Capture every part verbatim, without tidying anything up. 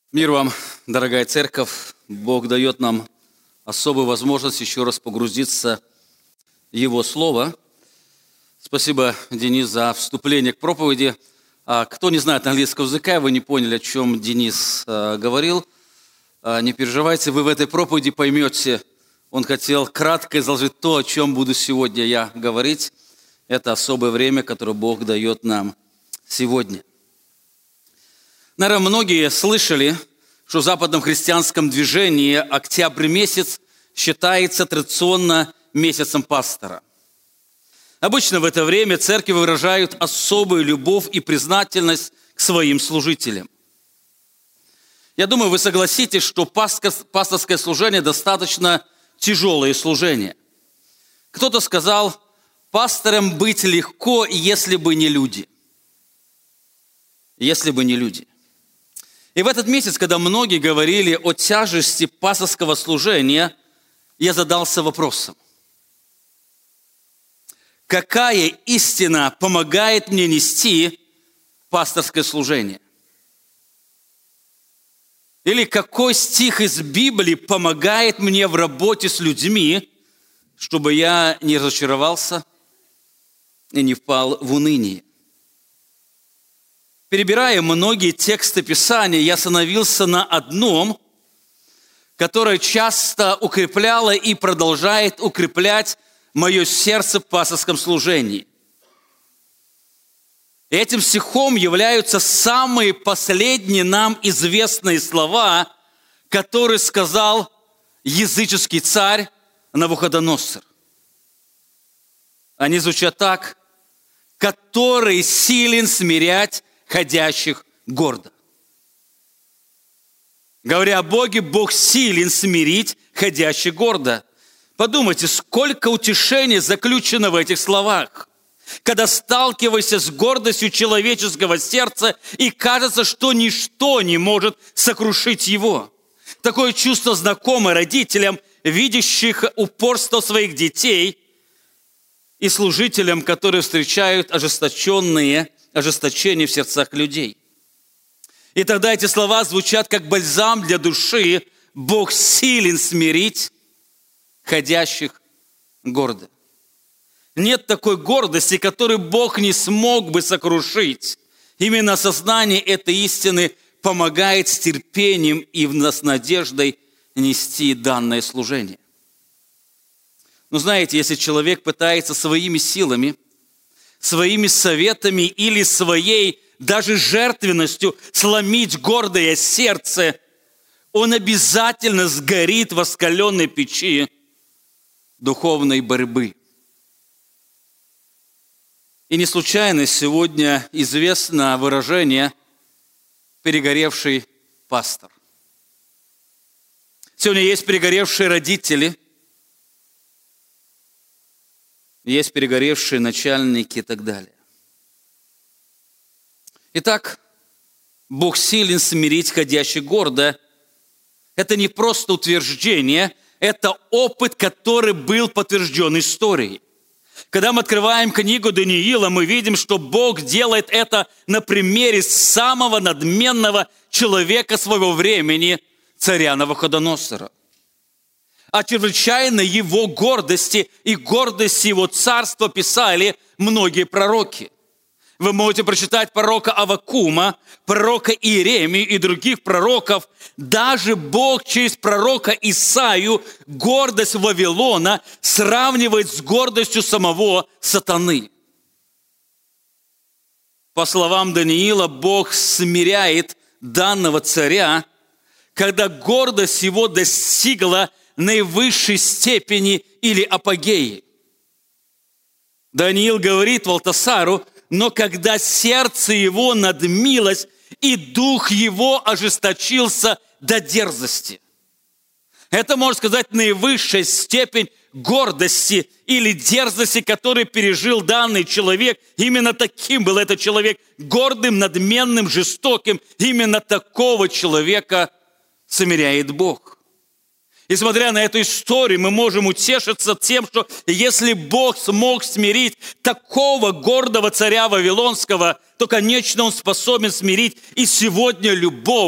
Мир вам, дорогая церковь. Бог дает нам особую возможность еще раз погрузиться в Его Слово. Спасибо, Денис, за вступление к проповеди. А кто не знает английского языка, вы не поняли, о чем Денис а, говорил, а, не переживайте, вы в этой проповеди поймете. Он хотел кратко изложить то, о чем буду сегодня я говорить. Это особое время, которое Бог дает нам сегодня. Наверное, многие слышали, что в западном христианском движении октябрь месяц считается традиционно месяцем пастора. Обычно в это время церкви выражают особую любовь и признательность к своим служителям. Я думаю, вы согласитесь, что пасторское служение достаточно тяжелое служение. Кто-то сказал, пастором быть легко, если бы не люди. Если бы не люди. И в этот месяц, когда многие говорили о тяжести пасторского служения, я задался вопросом. Какая истина помогает мне нести пасторское служение? Или какой стих из Библии помогает мне в работе с людьми, чтобы я не разочаровался и не впал в уныние? Перебирая многие тексты Писания, я остановился на одном, которое часто укрепляло и продолжает укреплять мое сердце в пасторском служении. Этим стихом являются самые последние нам известные слова, которые сказал языческий царь Навуходоносор. Они звучат так: «Который силен смирять ходящих гордо». Говоря о Боге, Бог силен смирить ходящих гордо. Подумайте, сколько утешения заключено в этих словах. Когда сталкиваешься с гордостью человеческого сердца, и кажется, что ничто не может сокрушить его. Такое чувство знакомо родителям, видящих упорство своих детей, и служителям, которые встречают ожесточенные, ожесточение в сердцах людей. И тогда эти слова звучат как бальзам для души. Бог силен смирить ходящих гордо. Нет такой гордости, которую Бог не смог бы сокрушить. Именно осознание этой истины помогает с терпением и с надеждой нести данное служение. Но знаете, если человек пытается своими силами, своими советами или своей даже жертвенностью сломить гордое сердце, он обязательно сгорит в раскаленной печи духовной борьбы. И не случайно сегодня известно выражение «перегоревший пастор». Сегодня есть перегоревшие родители, есть перегоревшие начальники и так далее. Итак, Бог силен смирить ходящих гордо. Это не просто утверждение, это опыт, который был подтвержден историей. Когда мы открываем книгу Даниила, мы видим, что Бог делает это на примере самого надменного человека своего времени, царя Навуходоносора. О чрезвычайной его гордости и гордости его царства писали многие пророки. Вы можете прочитать пророка Аввакума, пророка Иеремию и других пророков. Даже Бог через пророка Исаию гордость Вавилона сравнивает с гордостью самого сатаны. По словам Даниила, Бог смиряет данного царя, когда гордость его достигла наивысшей степени или апогеи. Даниил говорит Валтасару: «Но когда сердце его надмилось, и дух его ожесточился до дерзости». Это, можно сказать, наивысшая степень гордости или дерзости, которую пережил данный человек. Именно таким был этот человек, гордым, надменным, жестоким. Именно такого человека смиряет Бог. И смотря на эту историю, мы можем утешиться тем, что если Бог смог смирить такого гордого царя Вавилонского, то, конечно, Он способен смирить и сегодня любого,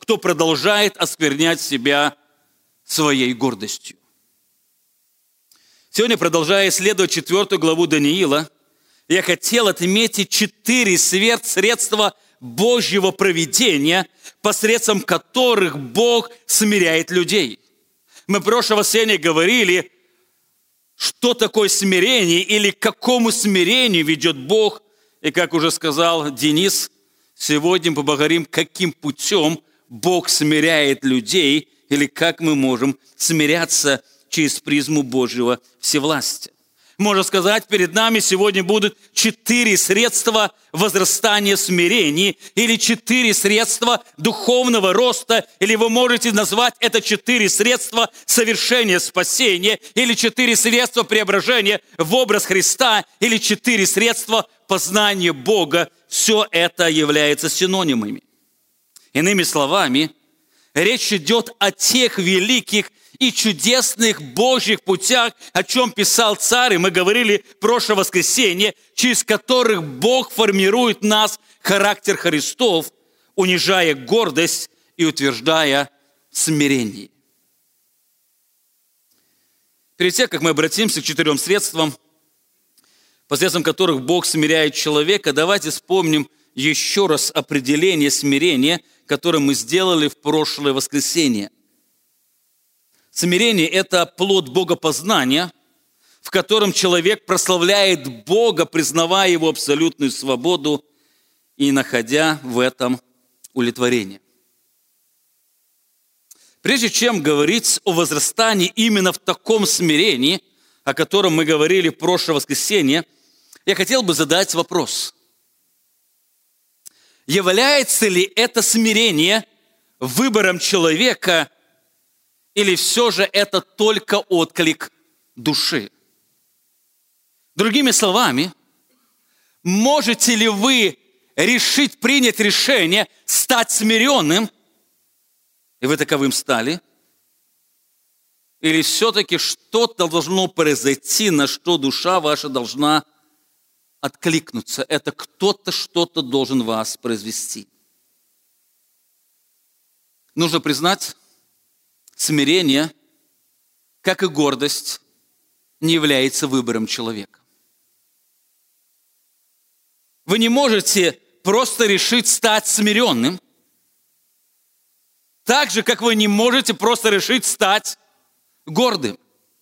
кто продолжает осквернять себя своей гордостью. Сегодня, продолжая исследовать четвертую главу Даниила, я хотел отметить четыре средства Божьего провидения, посредством которых Бог смиряет людей. Мы в прошлом воскресенье говорили, что такое смирение или к какому смирению ведет Бог. И как уже сказал Денис, сегодня мы поговорим, каким путем Бог смиряет людей или как мы можем смиряться через призму Божьего всевластия. Можно сказать, перед нами сегодня будут четыре средства возрастания смирений или четыре средства духовного роста, или вы можете назвать это четыре средства совершения спасения, или четыре средства преображения в образ Христа, или четыре средства познания Бога. Все это является синонимами. Иными словами, речь идет о тех великих и чудесных Божьих путях, о чем писал царь, и мы говорили в прошлое воскресенье, через которых Бог формирует нас характер Христов, унижая гордость и утверждая смирение. Перед тем, как мы обратимся к четырем средствам, посредством которых Бог смиряет человека, давайте вспомним еще раз определение смирения, которое мы сделали в прошлое воскресенье. Смирение – это плод богопознания, в котором человек прославляет Бога, признавая Его абсолютную свободу и находя в этом удовлетворение. Прежде чем говорить о возрастании именно в таком смирении, о котором мы говорили в прошлое воскресенье, я хотел бы задать вопрос. Является ли это смирение выбором человека, или все же это только отклик души? Другими словами, можете ли вы решить, принять решение стать смиренным, и вы таковым стали? Или все-таки что-то должно произойти, на что душа ваша должна откликнуться? Это кто-то что-то должен вас произвести. Нужно признать, смирение, как и гордость, не является выбором человека. Вы не можете просто решить стать смиренным, так же, как вы не можете просто решить стать гордым.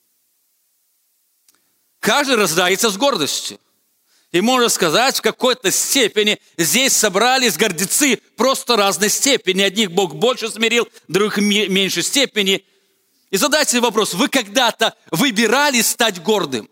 Каждый рождается с гордостью. И можно сказать, в какой-то степени здесь собрались гордецы просто разной степени. Одних Бог больше смирил, других в меньшей степени. И задайте себе вопрос, вы когда-то выбирали стать гордым?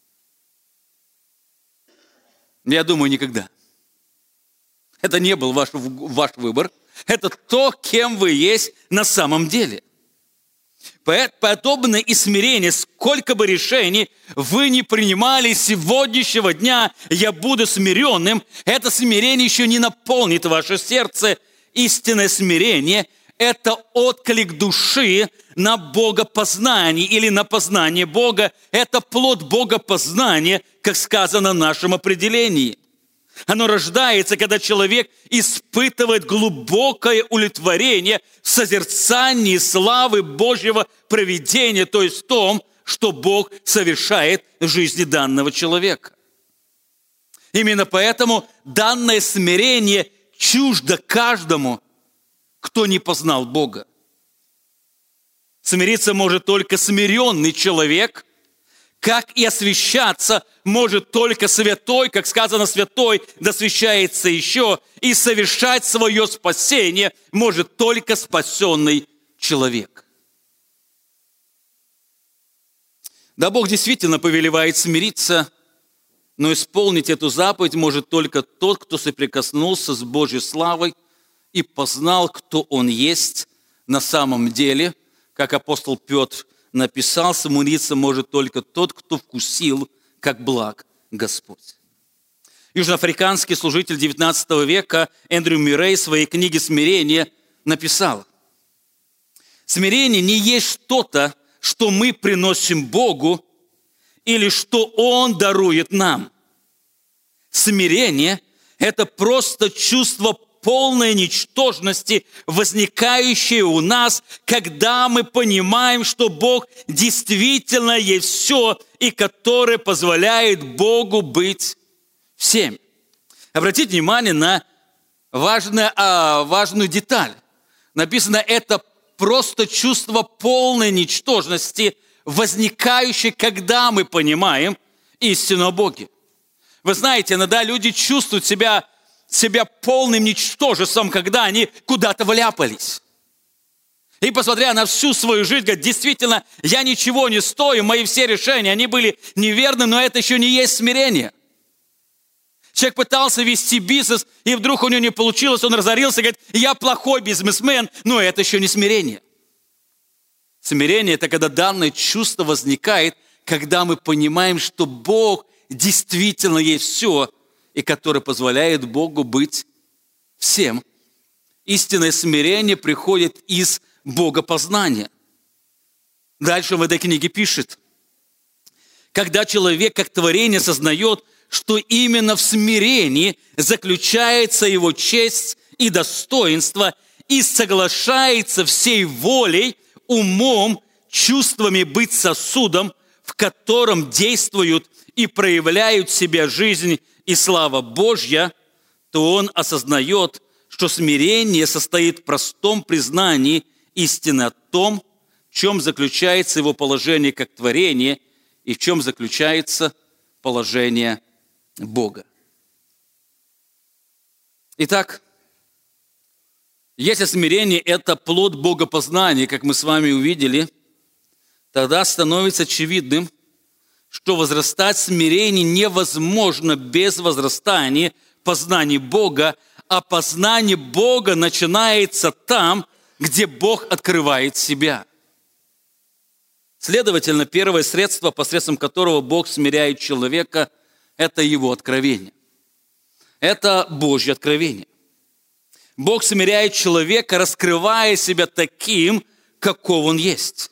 Я думаю, никогда. Это не был ваш, ваш выбор. Это то, кем вы есть на самом деле. Подобно и смирение, сколько бы решений вы не принимали сегодняшнего дня, я буду смиренным, это смирение еще не наполнит ваше сердце. Истинное смирение – это отклик души на богопознание или на познание Бога. Это плод богопознания, как сказано в нашем определении. Оно рождается, когда человек испытывает глубокое удовлетворение в созерцании славы Божьего провидения, то есть в том, что Бог совершает в жизни данного человека. Именно поэтому данное смирение чуждо каждому, кто не познал Бога. Смириться может только смиренный человек, как и освящаться может только святой, как сказано, святой досвящается еще, и совершать свое спасение может только спасенный человек. Да, Бог действительно повелевает смириться, но исполнить эту заповедь может только тот, кто соприкоснулся с Божьей славой и познал, кто Он есть на самом деле. Как апостол Петр написал, смириться может только тот, кто вкусил, как благ Господь. Южноафриканский служитель девятнадцатого века Эндрю Мюррей в своей книге «Смирение» написал: «Смирение не есть что-то, что мы приносим Богу или что Он дарует нам. Смирение – это просто чувство полной ничтожности, возникающей у нас, когда мы понимаем, что Бог действительно есть все, и который позволяет Богу быть всем. Обратите внимание на важную, а, важную деталь. Написано, это просто чувство полной ничтожности, возникающее, когда мы понимаем истину о Боге. Вы знаете, иногда люди чувствуют себя, себя полным ничтожеством, когда они куда-то вляпались. И посмотря на всю свою жизнь, говорят, действительно, я ничего не стою, мои все решения, они были неверны, но это еще не есть смирение. Человек пытался вести бизнес, и вдруг у него не получилось, он разорился, говорит, я плохой бизнесмен, но это еще не смирение. Смирение – это когда данное чувство возникает, когда мы понимаем, что Бог действительно есть все, и который позволяет Богу быть всем. Истинное смирение приходит из богопознания. Дальше в этой книге пишет, когда человек как творение сознает, что именно в смирении заключается его честь и достоинство, и соглашается всей волей, умом, чувствами быть сосудом, в котором действуют и проявляют себя жизнь и слава Божья, то он осознает, что смирение состоит в простом признании истины о том, в чем заключается его положение как творение и в чем заключается положение Бога. Итак, если смирение – это плод богопознания, как мы с вами увидели, тогда становится очевидным, что возрастать в смирении невозможно без возрастания познания Бога, а познание Бога начинается там, где Бог открывает себя. Следовательно, первое средство, посредством которого Бог смиряет человека – это Его откровение. Это Божье откровение. Бог смиряет человека, раскрывая себя таким, каков он есть.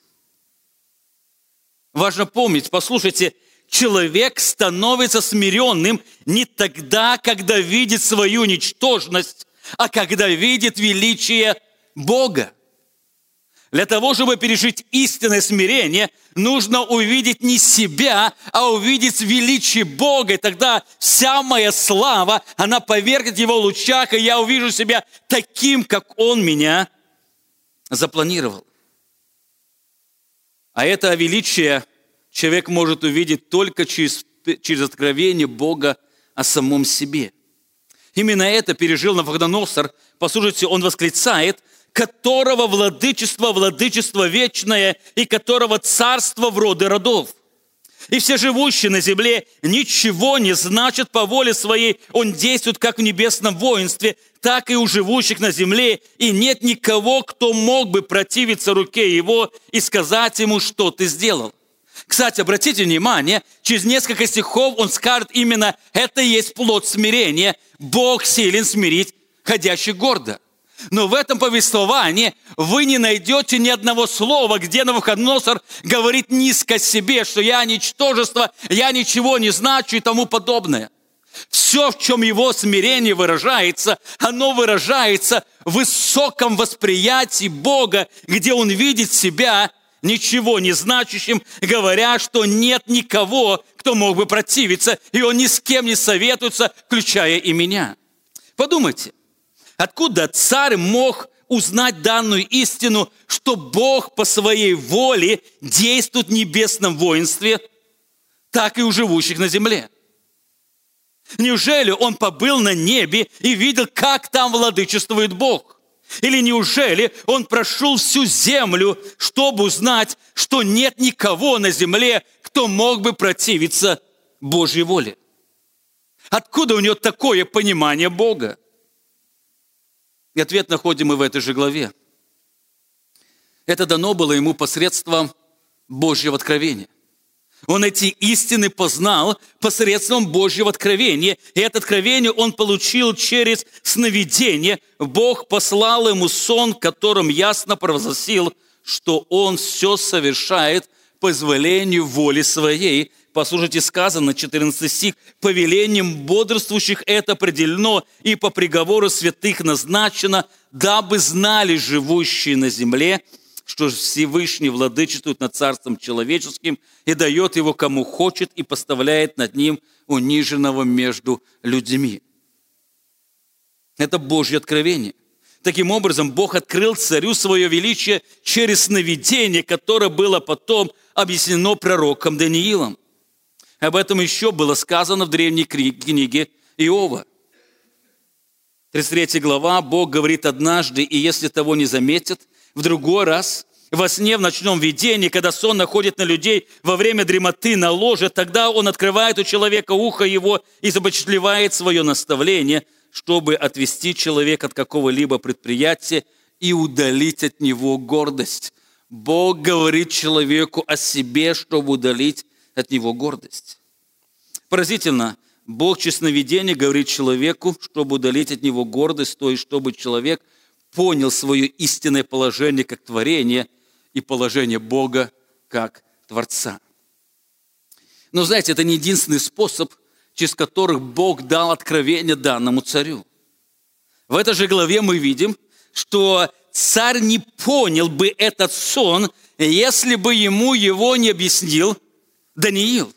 Важно помнить, послушайте, человек становится смиренным не тогда, когда видит свою ничтожность, а когда видит величие Бога. Для того, чтобы пережить истинное смирение, нужно увидеть не себя, а увидеть величие Бога. И тогда вся моя слава, она поверхнет в Его лучах, и я увижу себя таким, как Он меня запланировал. А это величие человек может увидеть только через, через откровение Бога о самом себе. Именно это пережил Навуходоносор. Послушайте, он восклицает, которого владычество, владычество вечное, и которого царство в роды родов. И все живущие на земле ничего не значат по воле своей. Он действует как в небесном воинстве, так и у живущих на земле. И нет никого, кто мог бы противиться руке его и сказать ему, что ты сделал. Кстати, обратите внимание, через несколько стихов он скажет именно, это и есть плод смирения. Бог силен смирить ходящих гордо. Но в этом повествовании вы не найдете ни одного слова, где Навуходоносор говорит низко себе, что я ничтожество, я ничего не значу и тому подобное. Все, в чем его смирение выражается, оно выражается в высоком восприятии Бога, где он видит себя ничего не значащим, говоря, что нет никого, кто мог бы противиться, и он ни с кем не советуется, включая и меня. Подумайте. Откуда царь мог узнать данную истину, что Бог по своей воле действует в небесном воинстве, так и у живущих на земле? Неужели он побыл на небе и видел, как там владычествует Бог? Или неужели он прошел всю землю, чтобы узнать, что нет никого на земле, кто мог бы противиться Божьей воле? Откуда у него такое понимание Бога? И ответ находим мы в этой же главе. Это дано было ему посредством Божьего откровения. Он эти истины познал посредством Божьего откровения. И это откровение он получил через сновидение. Бог послал ему сон, в котором ясно провозгласил, что он все совершает по изволению воли своей, Послушайте, сказано, четырнадцатый стих, «Повелением бодрствующих это определено, и по приговору святых назначено, дабы знали живущие на земле, что Всевышний владычествует над царством человеческим и дает его кому хочет и поставляет над ним униженного между людьми». Это Божье откровение. Таким образом, Бог открыл царю свое величие через сновидение, которое было потом объяснено пророком Даниилом. Об этом еще было сказано в древней книге Иова. тридцать третья глава, Бог говорит однажды, и если того не заметят, в другой раз, во сне, в ночном видении, когда сон находит на людей во время дремоты на ложе, тогда он открывает у человека ухо его и запечатлевает свое наставление, чтобы отвести человека от какого-либо предприятия и удалить от него гордость. Бог говорит человеку о себе, чтобы удалить от него гордость. Поразительно, Бог через сновидение говорит человеку, чтобы удалить от него гордость, то есть чтобы человек понял свое истинное положение как творение и положение Бога как Творца. Но знаете, это не единственный способ, через которых Бог дал откровение данному царю. В этой же главе мы видим, что царь не понял бы этот сон, если бы ему его не объяснил Даниил.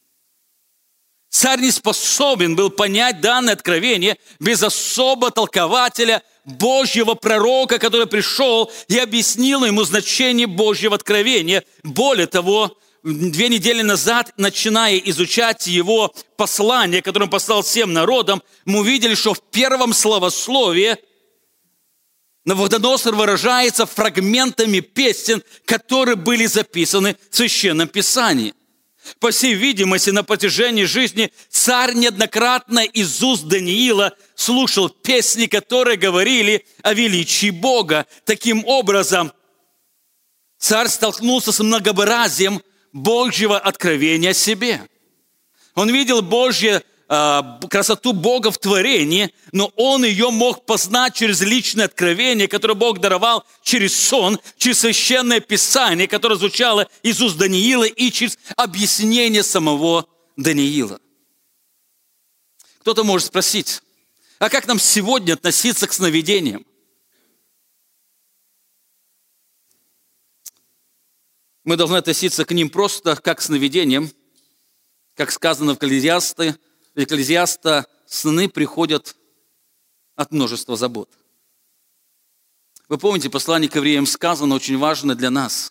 Царь не способен был понять данное откровение без особого толкователя, Божьего пророка, который пришел и объяснил ему значение Божьего откровения. Более того, две недели назад, начиная изучать его послание, которое он послал всем народам, мы увидели, что в первом словословии Навуходоносор выражается фрагментами песен, которые были записаны в Священном Писании. По всей видимости, на протяжении жизни царь неоднократно из уст Даниила слушал песни, которые говорили о величии Бога. Таким образом, царь столкнулся с многообразием Божьего откровения о себе. Он видел Божью э, красоту Бога в творении, но он ее мог познать через личное откровение, которое Бог даровал через сон, через священное Писание, которое звучало из уст Даниила, и через объяснение самого Даниила. Кто-то может спросить, а как нам сегодня относиться к сновидениям? Мы должны относиться к ним просто как к сновидениям. Как сказано в Экклезиасте, в Экклезиаста сны приходят от множества забот. Вы помните, послание к евреям сказано, очень важно для нас.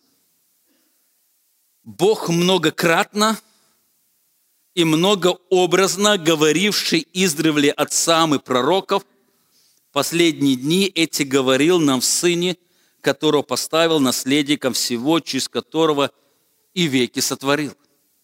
Бог многократно и многообразно говоривший издревле отцам и пророков, в последние дни эти говорил нам в Сыне, которого поставил наследником всего, через которого и веки сотворил.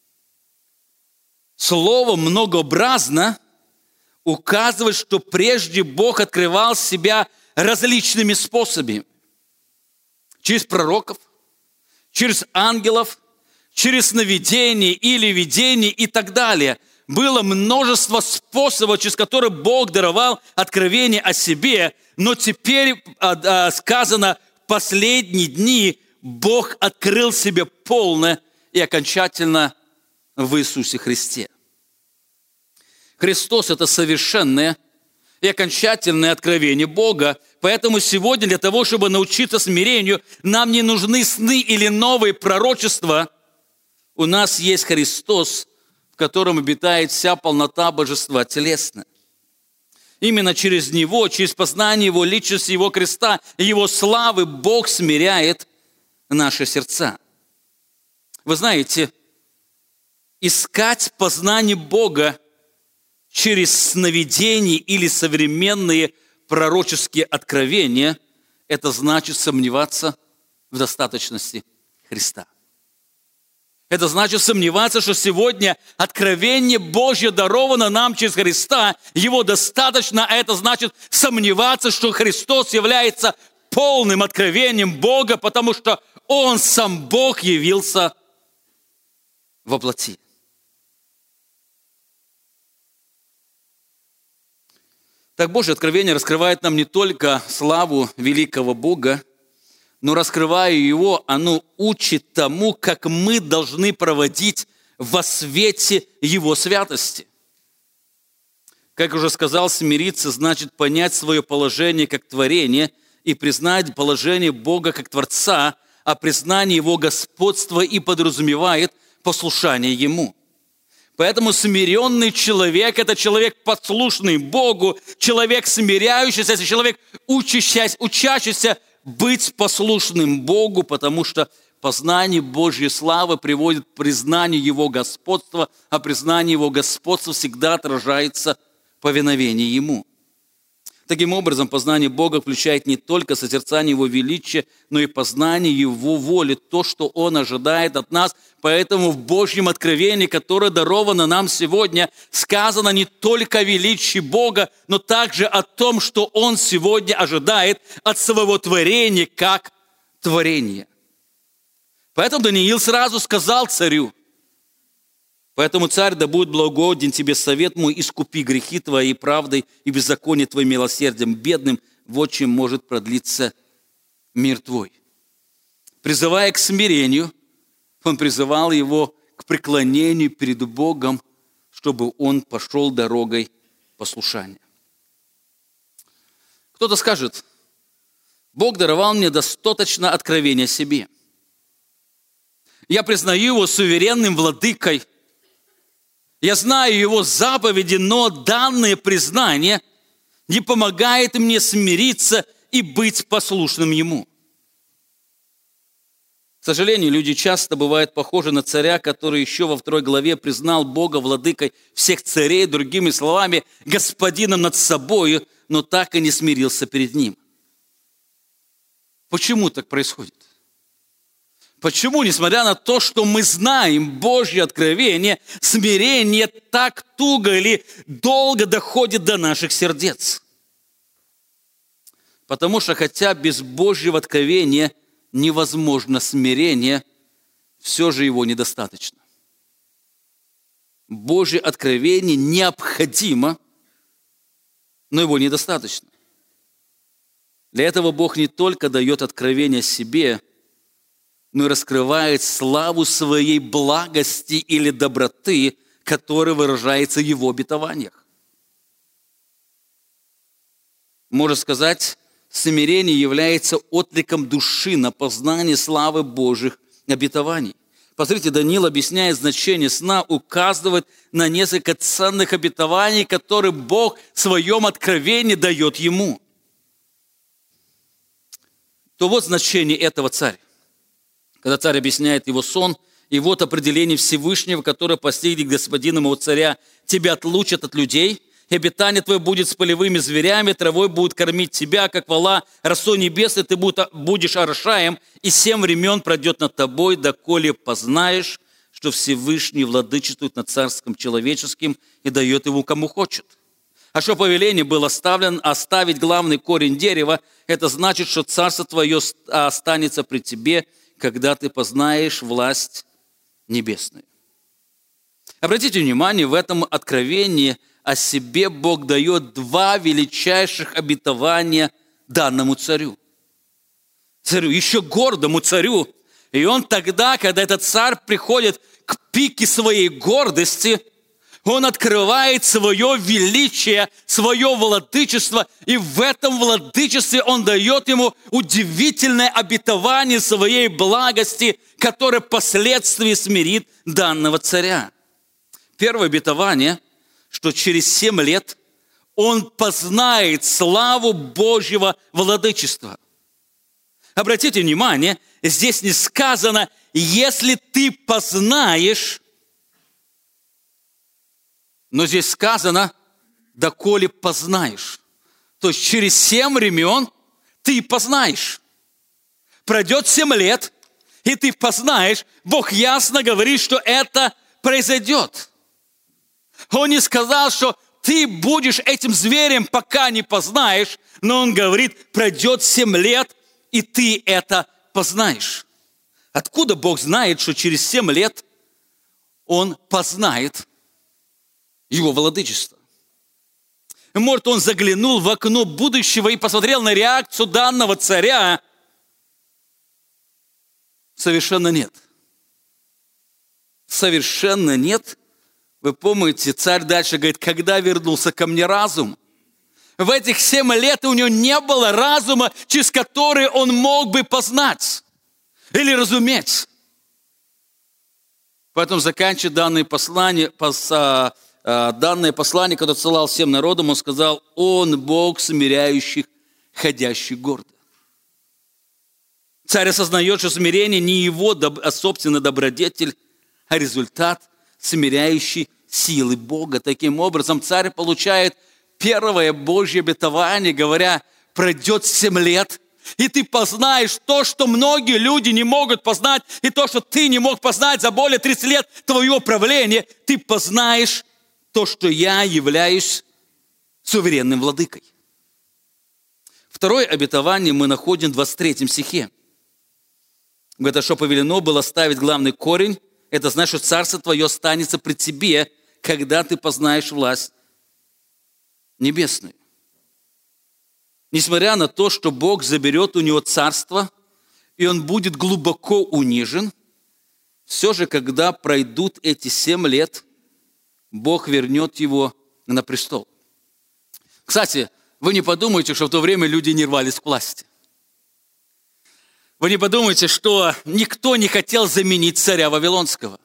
Слово «многообразно» указывает, что прежде Бог открывал себя различными способами. Через пророков, через ангелов, через сновидение или видение и так далее. Было множество способов, через которые Бог даровал откровение о себе, но теперь сказано, в последние дни Бог открыл себе полно и окончательно в Иисусе Христе. Христос – это совершенное и окончательное откровение Бога. Поэтому сегодня для того, чтобы научиться смирению, нам не нужны сны или новые пророчества. У нас есть Христос, в котором обитает вся полнота божества телесная. Именно через Него, через познание Его личности, Его креста, Его славы Бог смиряет наши сердца. Вы знаете, искать познание Бога через сновидения или современные пророческие откровения, это значит сомневаться в достаточности Христа. Это значит сомневаться, что сегодня откровение Божье даровано нам через Христа, его достаточно, а это значит сомневаться, что Христос является полным откровением Бога, потому что Он сам Бог явился во плоти. Так Божье откровение раскрывает нам не только славу великого Бога, но раскрывая Его, оно учит тому, как мы должны проводить во свете Его святости. Как уже сказал, смириться значит понять свое положение как творение и признать положение Бога как Творца, а признание Его господства и подразумевает послушание Ему. Поэтому смиренный человек – это человек, послушный Богу, человек смиряющийся, это человек, учащийся, учащийся быть послушным Богу, потому что познание Божьей славы приводит к признанию Его господства, а признание Его господства всегда отражается в повиновении Ему. Таким образом, познание Бога включает не только созерцание Его величия, но и познание Его воли, то, что Он ожидает от нас. Поэтому в Божьем откровении, которое даровано нам сегодня, сказано не только о величии Бога, но также о том, что Он сегодня ожидает от своего творения, как творения. Поэтому Даниил сразу сказал царю: «Поэтому, царь, да будет благоугоден тебе совет мой, искупи грехи твои правдой и беззаконие твоим милосердием бедным, вот чем может продлиться мир твой». Призывая к смирению, он призывал его к преклонению перед Богом, чтобы он пошел дорогой послушания. Кто-то скажет: Бог даровал мне достаточно откровения о себе. Я признаю Его суверенным владыкой. Я знаю Его заповеди, но данное признание не помогает мне смириться и быть послушным Ему. К сожалению, люди часто бывают похожи на царя, который еще во второй главе признал Бога владыкой всех царей, другими словами, господином над собою, но так и не смирился перед Ним. Почему так происходит? Почему, несмотря на то, что мы знаем Божье откровение, смирение так туго или долго доходит до наших сердец? Потому что хотя без Божьего откровения невозможно смирение, все же его недостаточно. Божье откровение необходимо, но его недостаточно. Для этого Бог не только дает откровение себе, но и раскрывает славу своей благости или доброты, которая выражается в Его обетованиях. Можно сказать, смирение является откликом души на познание славы Божьих обетований. Посмотрите, Даниил, объясняя значение сна, указывает на несколько ценных обетований, которые Бог в своем откровении дает ему. То вот значение этого царя. Когда царь объясняет его сон, и вот определение Всевышнего, которое постигнет господина моего царя: тебя отлучат от людей, и обитание твое будет с полевыми зверями, травой будут кормить тебя, как вола, росой небесной ты будешь орошаем, и семь времен пройдет над тобой, доколе познаешь, что Всевышний владычествует над царством человеческим и дает его кому хочет. А что повеление было оставлено оставить главный корень дерева, это значит, что царство твое останется при тебе, когда ты познаешь власть небесную. Обратите внимание, в этом откровении о себе Бог дает два величайших обетования данному царю. Царю, еще гордому царю. И он тогда, когда этот царь приходит к пике своей гордости, он открывает свое величие, свое владычество, и в этом владычестве он дает ему удивительное обетование своей благости, которое впоследствии смирит данного царя. Первое обетование, что через семь лет он познает славу Божьего владычества. Обратите внимание, здесь не сказано: если ты познаешь, но здесь сказано: доколе познаешь. То есть через семь времен ты познаешь. Пройдет семь лет, и ты познаешь. Бог ясно говорит, что это произойдет. Он не сказал, что ты будешь этим зверем, пока не познаешь, но он говорит: пройдет семь лет, и ты это познаешь. Откуда Бог знает, что через семь лет он познает Его владычество? Может, он заглянул в окно будущего и посмотрел на реакцию данного царя? Совершенно нет. Совершенно нет. Вы помните, царь дальше говорит, когда вернулся ко мне разум? В этих семь лет у него не было разума, через который он мог бы познать или разуметь. Поэтому, заканчивая данное послание, пос, а, а, данное послание, когда отсылал всем народам, он сказал, он Бог смиряющих, ходящих гордо. Царь осознает, что смирение не его доб, а собственный добродетель, а результат смиряющей силы Бога. Таким образом, царь получает первое Божье обетование, говоря, пройдет семь лет, и ты познаешь то, что многие люди не могут познать, и то, что ты не мог познать за более тридцати лет твоего правления, ты познаешь то, что я являюсь суверенным владыкой. Второе обетование мы находим в двадцать третьем стихе. Говорит, что повелено было ставить главный корень, это значит, что царство твое останется при тебе, когда ты познаешь власть небесную. Несмотря на то, что Бог заберет у него царство, и он будет глубоко унижен, все же, когда пройдут эти семь лет, Бог вернет его на престол. Кстати, вы не подумайте, что в то время люди не рвались к власти. Вы не подумайте, что никто не хотел заменить царя Вавилонского.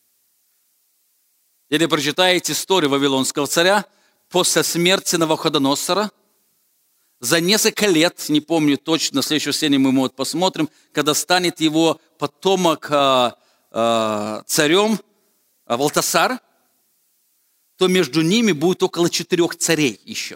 Если прочитаете историю Вавилонского царя, после смерти Навуходоносора, за несколько лет, не помню точно, в следующей сцене мы его посмотрим, когда станет его потомок а, а, царем а, Валтасар, то между ними будет около четырех царей еще,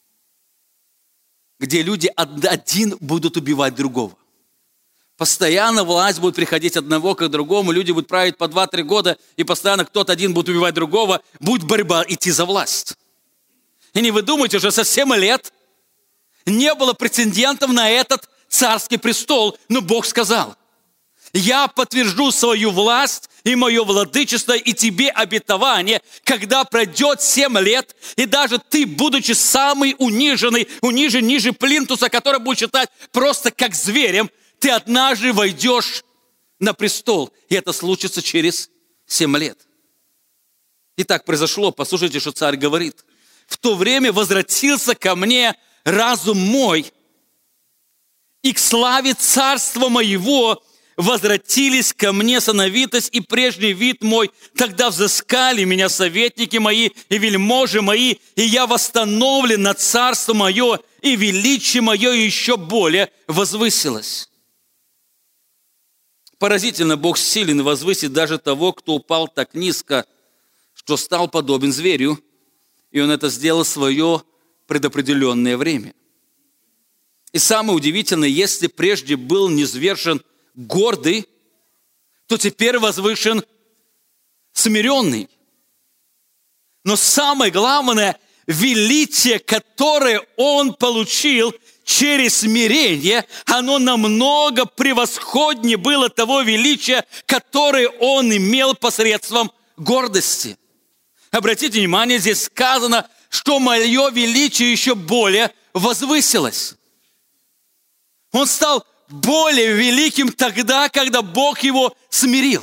где люди один будут убивать другого. Постоянно власть будет приходить одного к другому, люди будут править по два-три года, и постоянно кто-то один будет убивать другого, будет борьба идти за власть. И не вы думаете, что за семь лет не было претендентов на этот царский престол, но Бог сказал, я подтвержу свою власть и мое владычество, и тебе обетование, когда пройдет семь лет, и даже ты, будучи самый униженный, унижен ниже плинтуса, который будет считать просто как зверем, ты однажды войдешь на престол, и это случится через семь лет. И так произошло. Послушайте, что царь говорит. В то время возвратился ко мне разум мой, и к славе царства моего возвратились ко мне сановитость и прежний вид мой. Тогда взыскали меня советники мои и вельможи мои, и я восстановлен на царство мое, и величие мое еще более возвысилось. Поразительно, Бог силен возвысить даже того, кто упал так низко, что стал подобен зверю, и он это сделал в свое предопределенное время. И самое удивительное, если прежде был низвержен гордый, то теперь возвышен смиренный. Но самое главное, величие, которое он получил через смирение, оно намного превосходнее было того величия, которое он имел посредством гордости. Обратите внимание, здесь сказано, что мое величие еще более возвысилось. Он стал более великим тогда, когда Бог его смирил.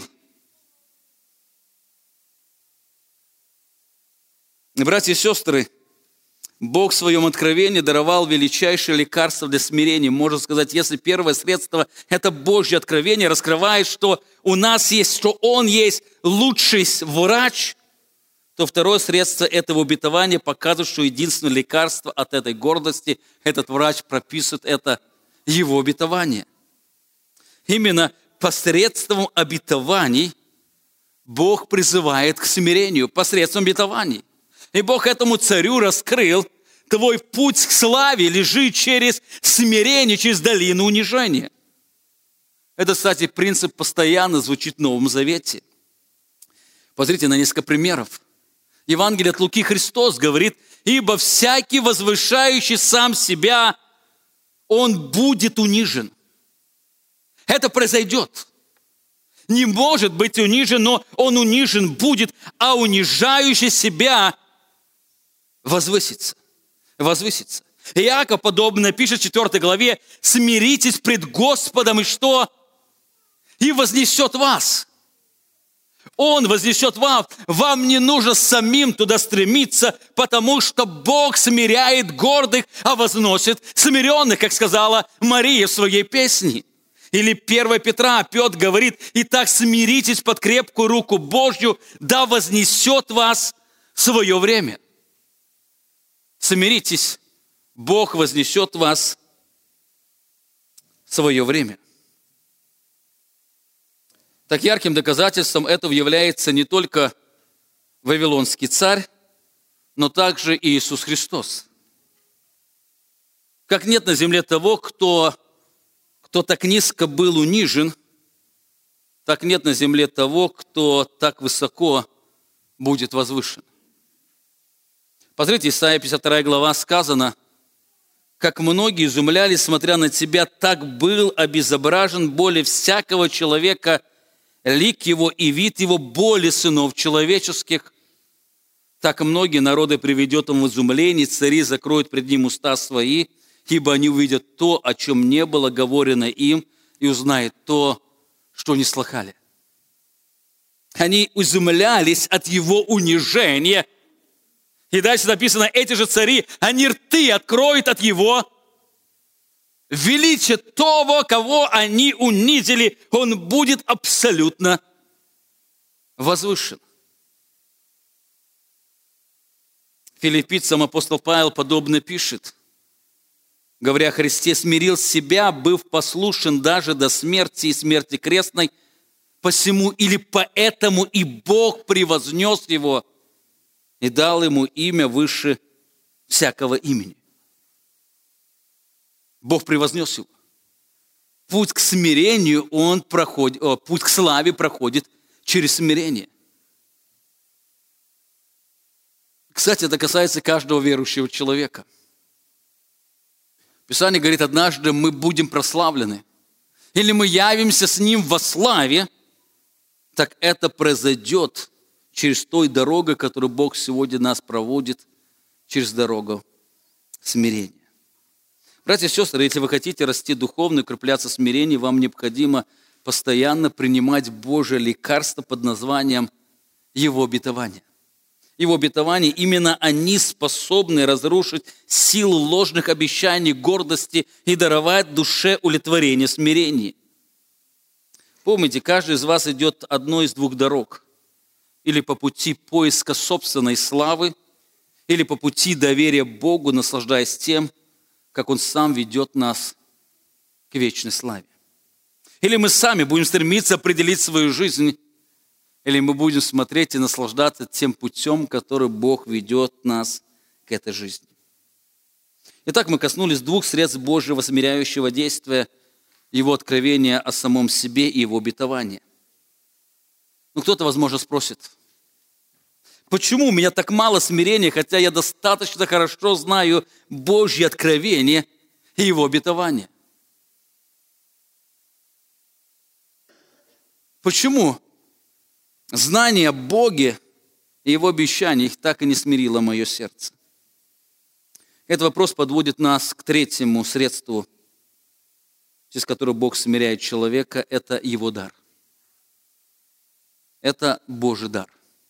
Братья и сестры, Бог в своем откровении даровал величайшее лекарство для смирения. Можно сказать, если первое средство – это Божье откровение, раскрывает, что у нас есть, что Он есть лучший врач, то второе средство этого обетования показывает, что единственное лекарство от этой гордости, этот врач прописывает это его обетование. Именно посредством обетований Бог призывает к смирению, посредством обетований. И Бог этому царю раскрыл, твой путь к славе лежит через смирение, через долину унижения. Это, кстати, принцип постоянно звучит в Новом Завете. Посмотрите на несколько примеров. Евангелие от Луки Христос говорит, ибо всякий возвышающий сам себя, он будет унижен. Это произойдет. Не может быть унижен, но он унижен будет, а унижающий себя возвысится. Возвысится. Иаков подобно пишет в четвёртой главе, смиритесь пред Господом, и что? И вознесет вас. Он вознесет вам. Вам не нужно самим туда стремиться, потому что Бог смиряет гордых, а возносит смиренных, как сказала Мария в своей песне. Или первое Петра, Петр говорит: «Итак, смиритесь под крепкую руку Божью, да вознесет вас в свое время». Смиритесь, Бог вознесет вас в свое время. Так ярким доказательством этого является не только Вавилонский царь, но также и Иисус Христос. Как нет на земле того, кто, кто так низко был унижен, так нет на земле того, кто так высоко будет возвышен. Посмотрите, Исайя пятьдесят вторая глава сказано: «Как многие изумлялись, смотря на тебя, так был обезображен более всякого человека лик его и вид его более сынов человеческих. Так многие народы приведет он в изумление, цари закроют пред ним уста свои, ибо они увидят то, о чем не было говорено им, и узнают то, что не слыхали». Они изумлялись от его унижения. И дальше написано: эти же цари, они рты откроют от его величия того, кого они унизили. Он будет абсолютно возвышен. Филиппийцам апостол Павел подобно пишет, говоря о Христе: «Смирил себя, быв послушен даже до смерти и смерти крестной, посему или поэтому и Бог превознес его и дал ему имя выше всякого имени». Бог превознес его. Путь к смирению, он проходит, о, путь к славе проходит через смирение. Кстати, это касается каждого верующего человека. Писание говорит: однажды мы будем прославлены, или мы явимся с Ним во славе. Так это произойдет через той дорогой, которую Бог сегодня нас проводит, через дорогу смирения. Братья и сестры, если вы хотите расти духовно и укрепляться в смирении, вам необходимо постоянно принимать Божие лекарство под названием Его обетование. Его обетования, именно они способны разрушить силу ложных обещаний, гордости и даровать душе удовлетворение, смирение. Помните, каждый из вас идет одной из двух дорог. Или по пути поиска собственной славы, или по пути доверия Богу, наслаждаясь тем, как Он сам ведет нас к вечной славе. Или мы сами будем стремиться определить свою жизнь, или мы будем смотреть и наслаждаться тем путем, который Бог ведет нас к этой жизни. Итак, мы коснулись двух средств Божьего смиряющего действия, Его откровения о самом себе и Его обетования. Ну, кто-то, возможно, спросит: почему у меня так мало смирения, хотя я достаточно хорошо знаю Божье откровение и Его обетование? Почему знание о Боге и Его обещаниях так и не смирило мое сердце? Этот вопрос подводит нас к третьему средству, через которое Бог смиряет человека. Это Его дар. Это Божий дар.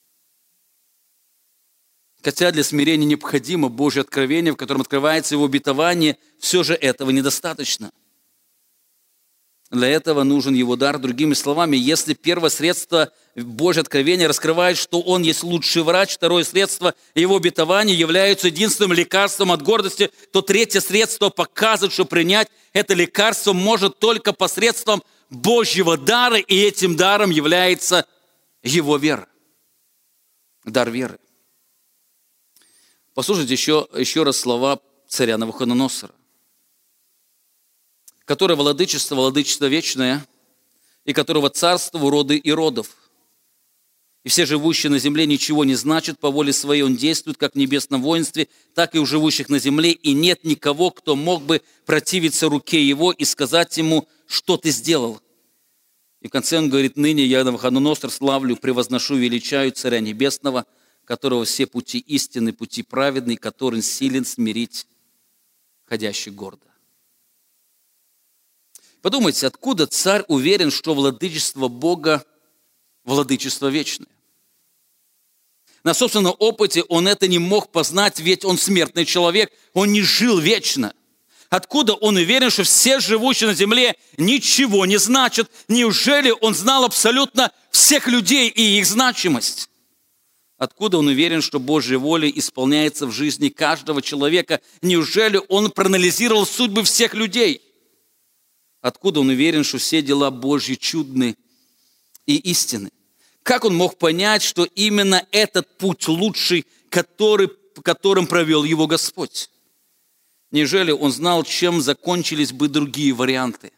Хотя для смирения необходимо Божье откровение, в котором открывается Его обетование, все же этого недостаточно. Для этого нужен Его дар. Другими словами, если первое средство Божье откровение раскрывает, что Он есть лучший врач, второе средство Его обетования являются единственным лекарством от гордости, то третье средство показывает, что принять это лекарство может только посредством Божьего дара, и этим даром является Его вера. Дар веры. Послушайте еще, еще раз слова царя Навуходоносора, которое владычество, владычество вечное, и которого царство роды и родов. И все живущие на земле ничего не значат, по воле своей он действует, как в небесном воинстве, так и у живущих на земле, и нет никого, кто мог бы противиться руке его и сказать ему: что ты сделал? И в конце он говорит: ныне я, Навуходоносор, славлю, превозношу, величаю Царя Небесного, которого все пути истины, пути праведные, который силен смирить ходящих гордо. Подумайте, откуда царь уверен, что владычество Бога владычество вечное. На собственном опыте он это не мог познать, ведь он смертный человек, он не жил вечно. Откуда он уверен, что все живущие на земле ничего не значат? Неужели он знал абсолютно всех людей и их значимость? Откуда он уверен, что Божья воля исполняется в жизни каждого человека? Неужели он проанализировал судьбы всех людей? Откуда он уверен, что все дела Божьи чудны и истинны? Как он мог понять, что именно этот путь лучший, который, которым провел его Господь? Неужели он знал, чем закончились бы другие варианты?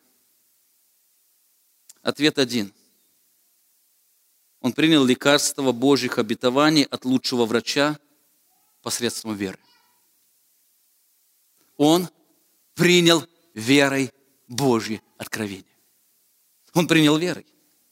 Ответ один. Он принял лекарство Божьих обетований от лучшего врача посредством веры. Он принял верой Божье откровение. Он принял верой.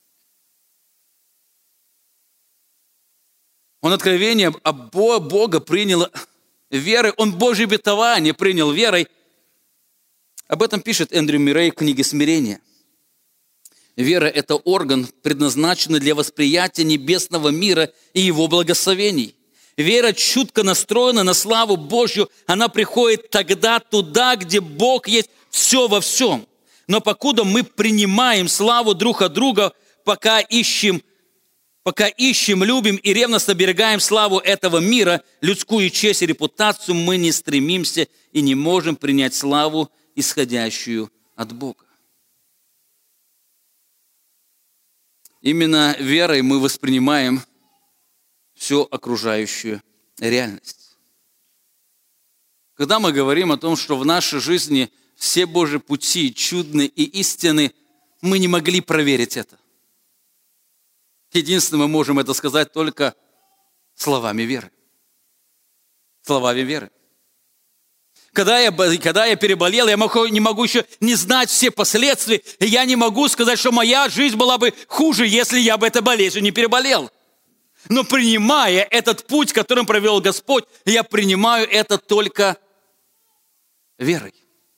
Он откровение от Бога принял верой. Он Божье обетование принял верой. Об этом пишет Эндрю Мюррей в книге «Смирение». Вера – это орган, предназначенный для восприятия небесного мира и его благословений. Вера чутко настроена на славу Божью. Она приходит тогда туда, где Бог есть все во всем. Но покуда мы принимаем славу друг от друга, пока ищем, пока ищем, любим и ревностно берегаем славу этого мира, людскую честь и репутацию, мы не стремимся и не можем принять славу, исходящую от Бога. Именно верой мы воспринимаем всю окружающую реальность. Когда мы говорим о том, что в нашей жизни все Божьи пути чудны и истинны, мы не могли проверить это. Единственное, мы можем это сказать только словами веры. Словами веры. Когда я, когда я переболел, я могу, не могу еще не знать все последствия, и я не могу сказать, что моя жизнь была бы хуже, если я бы этой болезнью не переболел. Но принимая этот путь, которым провел Господь, я принимаю это только верой.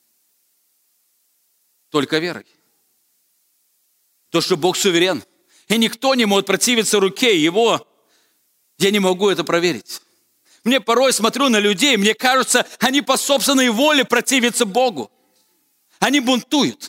Только верой. То, что Бог суверен, и никто не может противиться руке Его, я не могу это проверить. Мне порой смотрю на людей, мне кажется, они по собственной воле противятся Богу. Они бунтуют.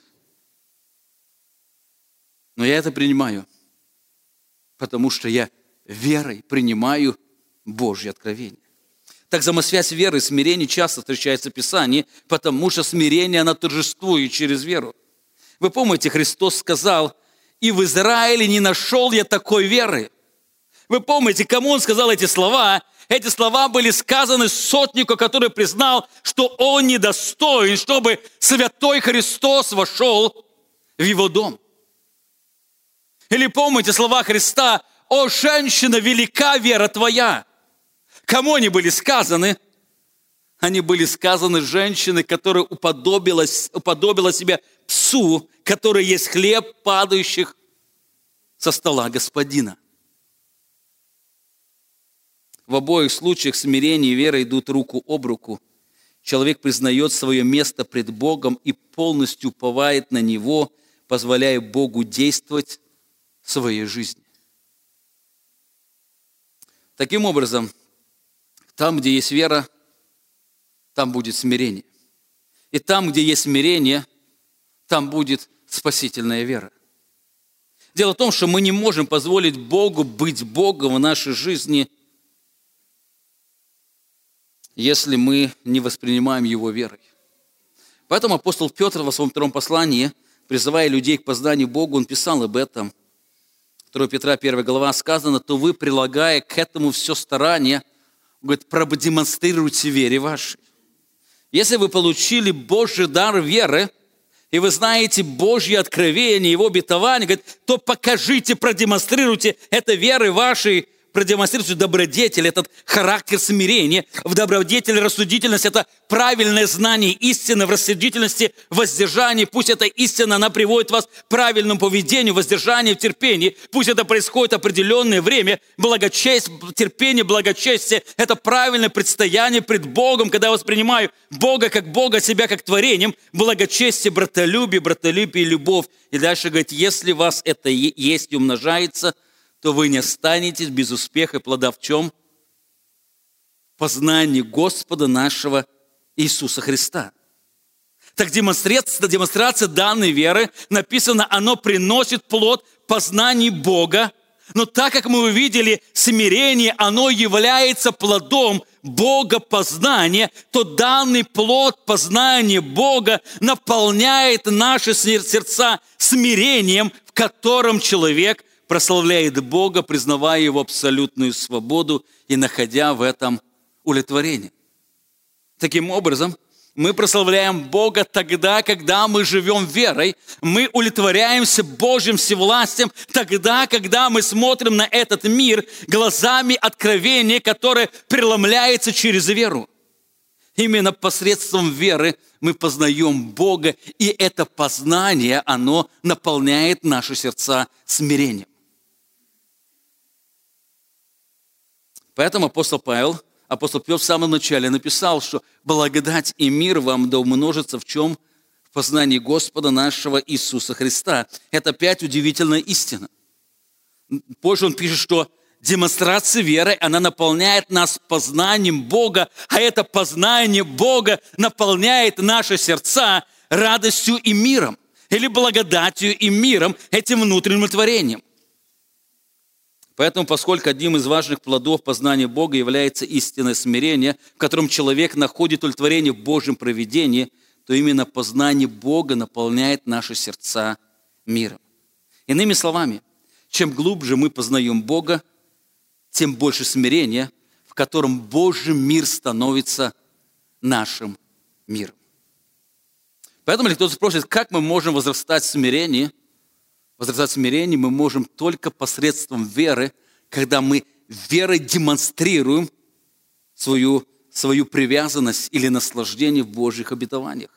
Но я это принимаю, потому что я верой принимаю Божье откровение. Так взаимосвязь веры и смирения часто встречается в Писании, потому что смирение, оно торжествует через веру. Вы помните, Христос сказал: «И в Израиле не нашел я такой веры». Вы помните, кому Он сказал эти слова? Эти слова были сказаны сотнику, который признал, что он недостоин, чтобы святой Христос вошел в его дом. Или помните слова Христа: «О, женщина, велика вера твоя». Кому они были сказаны? Они были сказаны женщине, которая уподобила, уподобила себя псу, который ест хлеб, падающих со стола Господина. В обоих случаях смирение и вера идут руку об руку. Человек признает свое место пред Богом и полностью уповает на Него, позволяя Богу действовать в своей жизни. Таким образом, там, где есть вера, там будет смирение. И там, где есть смирение, там будет спасительная вера. Дело в том, что мы не можем позволить Богу быть Богом в нашей жизни, если мы не воспринимаем Его верой. Поэтому апостол Петр во своем втором послании, призывая людей к познанию Бога, он писал об этом. второе Петра, первая глава, сказано: «То вы, прилагая к этому все старание, говорит, продемонстрируйте вере вашей». Если вы получили Божий дар веры, и вы знаете Божье откровение, Его обетование, говорит, то покажите, продемонстрируйте это верой вашей, продемонстрируйте добродетель, этот характер смирения. В добродетели рассудительность – это правильное знание истины, в рассудительности воздержание. Пусть эта истина, она приводит вас к правильному поведению, воздержанию, терпению. Пусть это происходит определенное время. Благочестие, терпение, благочестие – это правильное предстояние пред Богом, когда я воспринимаю Бога как Бога, себя как творением. Благочестие, братолюбие, братолюбие и любовь. И дальше говорит, если у вас это есть и умножается, то вы не останетесь без успеха и плода в чем? В познании Господа нашего Иисуса Христа. Так демонстрация, демонстрация данной веры, написано, оно приносит плод познаний Бога. Но так как мы увидели, смирение, оно является плодом Богопознания, то данный плод познания Бога наполняет наши сердца смирением, в котором человек прославляет Бога, признавая Его абсолютную свободу и находя в этом удовлетворение. Таким образом, мы прославляем Бога тогда, когда мы живем верой. Мы удовлетворяемся Божьим всевластием тогда, когда мы смотрим на этот мир глазами откровения, которое преломляется через веру. Именно посредством веры мы познаем Бога, и это познание, оно наполняет наши сердца смирением. Поэтому апостол Павел, апостол Петр в самом начале написал, что благодать и мир вам да умножится в чем? В познании Господа нашего Иисуса Христа. Это опять удивительная истина. Позже он пишет, что демонстрация веры, она наполняет нас познанием Бога, а это познание Бога наполняет наши сердца радостью и миром, или благодатью и миром, этим внутренним творением. Поэтому, поскольку одним из важных плодов познания Бога является истинное смирение, в котором человек находит удовлетворение в Божьем провидении, то именно познание Бога наполняет наши сердца миром. Иными словами, чем глубже мы познаем Бога, тем больше смирения, в котором Божий мир становится нашим миром. Поэтому, если кто-то спросит, как мы можем возрастать в смирении, возрастать в смирении мы можем только посредством веры, когда мы верой демонстрируем свою, свою привязанность или наслаждение в Божьих обетованиях.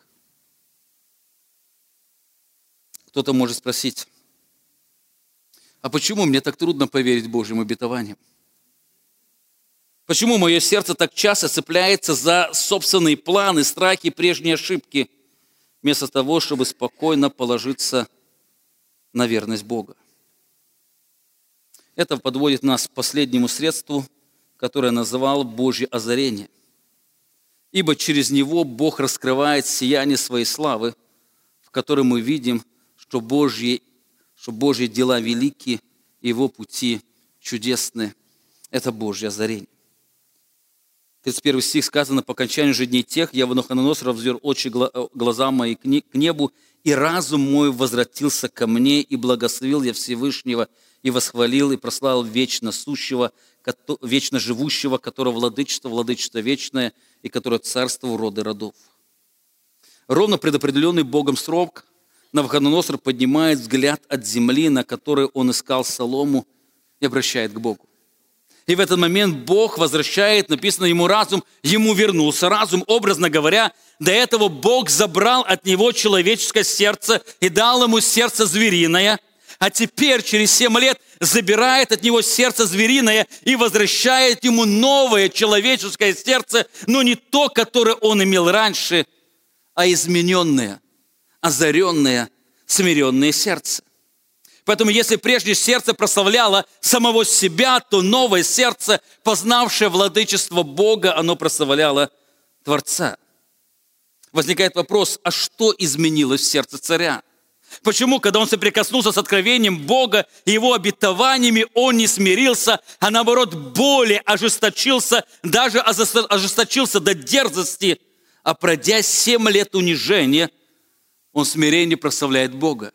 Кто-то может спросить, а почему мне так трудно поверить Божьим обетованиям? Почему мое сердце так часто цепляется за собственные планы, страхи и прежние ошибки, вместо того, чтобы спокойно положиться на верность Бога? Это подводит нас к последнему средству, которое я назвал Божье озарение. Ибо через него Бог раскрывает сияние своей славы, в котором мы видим, что Божьи, что Божьи дела велики, Его пути чудесны. Это Божье озарение. тридцать первый стих сказано: «По окончанию же дней тех я, Навуходоносор, возвел очи глаза мои к небу, и разум мой возвратился ко мне, и благословил я Всевышнего, и восхвалил, и прославил вечно сущего, вечно живущего, которого владычество, владычество вечное, и которое царство в роды родов». Ровно предопределенный Богом срок Навуходоносор поднимает взгляд от земли, на которой он искал солому, и обращает к Богу. И в этот момент Бог возвращает, написано, ему разум, ему вернулся разум, образно говоря. До этого Бог забрал от него человеческое сердце и дал ему сердце звериное, а теперь через семь лет забирает от него сердце звериное и возвращает ему новое человеческое сердце, но не то, которое он имел раньше, а измененное, озаренное, смиренное сердце. Поэтому если прежнее сердце прославляло самого себя, то новое сердце, познавшее владычество Бога, оно прославляло Творца. Возникает вопрос, а что изменилось в сердце царя? Почему, когда он соприкоснулся с откровением Бога и его обетованиями, он не смирился, а наоборот более ожесточился, даже ожесточился до дерзости, а пройдя семь лет унижения, он в смирении прославляет Бога?